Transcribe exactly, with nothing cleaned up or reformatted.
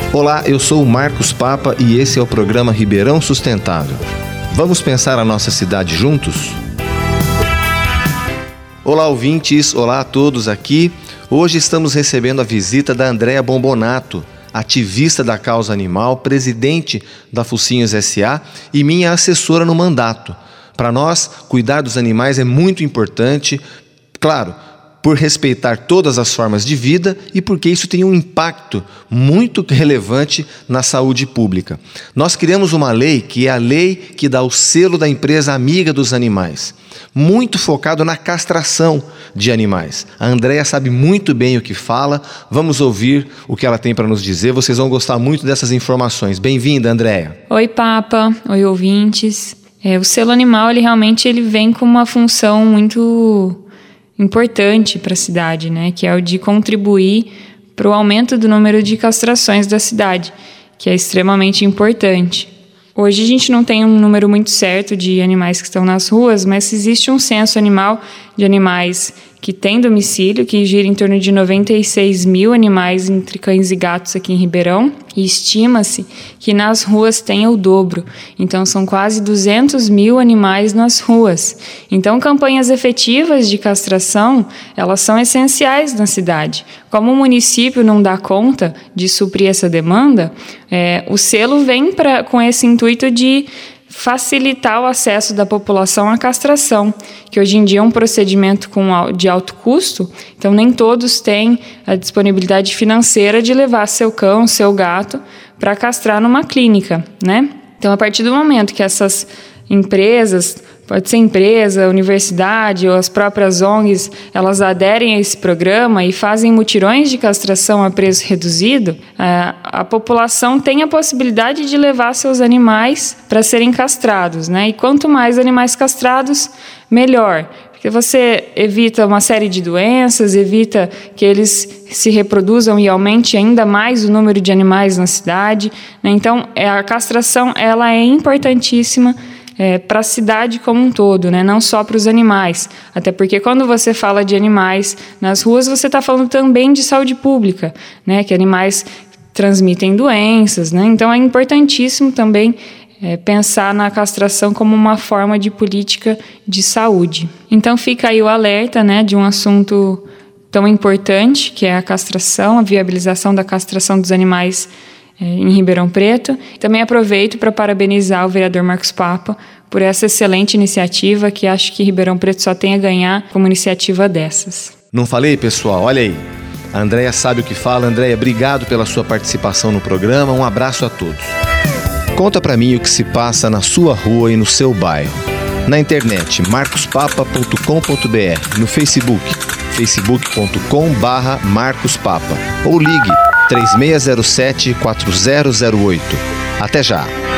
Olá, eu sou o Marcos Papa e esse é o programa Ribeirão Sustentável. Vamos pensar a nossa cidade juntos? Olá, ouvintes, olá a todos aqui. Hoje estamos recebendo a visita da Andréa Bombonato, ativista da causa animal, presidente da Focinhos S A e minha assessora no mandato. Para nós, cuidar dos animais é muito importante, claro, por respeitar todas as formas de vida e porque isso tem um impacto muito relevante na saúde pública. Nós criamos uma lei que é a lei que dá o selo da empresa amiga dos animais, muito focado na castração de animais. A Andréa sabe muito bem o que fala, vamos ouvir o que ela tem para nos dizer, vocês vão gostar muito dessas informações. Bem-vinda, Andréa. Oi, Papa, oi, ouvintes. É, o selo animal, ele realmente ele vem com uma função muito importante para a cidade, né? Que é o de contribuir para o aumento do número de castrações da cidade, que é extremamente importante. Hoje a gente não tem um número muito certo de animais que estão nas ruas, mas existe um censo animal de animais que têm domicílio, que gira em torno de noventa e seis mil animais entre cães e gatos aqui em Ribeirão, e estima-se que nas ruas tenha o dobro. Então são quase duzentos mil animais nas ruas. Então campanhas efetivas de castração, elas são essenciais na cidade. Como o município não dá conta de suprir essa demanda, é, o selo vem pra, com esse intuito de facilitar o acesso da população à castração, que hoje em dia é um procedimento com, de alto custo, então nem todos têm a disponibilidade financeira de levar seu cão, seu gato, para castrar numa clínica, né? Então, a partir do momento que essas empresas, pode ser empresa, universidade ou as próprias O N Gs, elas aderem a esse programa e fazem mutirões de castração a preço reduzido, a, a população tem a possibilidade de levar seus animais para serem castrados, né? E quanto mais animais castrados, melhor. Porque você evita uma série de doenças, evita que eles se reproduzam e aumente ainda mais o número de animais na cidade, né? Então, a castração ela é importantíssima É, para a cidade como um todo, né? Não só para os animais. Até porque quando você fala de animais nas ruas, você está falando também de saúde pública, né? Que animais transmitem doenças, né? Então é importantíssimo também é, pensar na castração como uma forma de política de saúde. Então fica aí o alerta, né, de um assunto tão importante, que é a castração, a viabilização da castração dos animais em Ribeirão Preto. Também aproveito para parabenizar o vereador Marcos Papa por essa excelente iniciativa, que acho que Ribeirão Preto só tem a ganhar com uma iniciativa dessas. Não falei, pessoal? Olha aí. A Andréa sabe o que fala. Andréa, obrigado pela sua participação no programa. Um abraço a todos. Conta para mim o que se passa na sua rua e no seu bairro. Na internet, marcos papa ponto com ponto b r, no Facebook, facebook ponto com barra marcos papa, ou ligue três seis zero sete, quatro zero zero oito. Até já!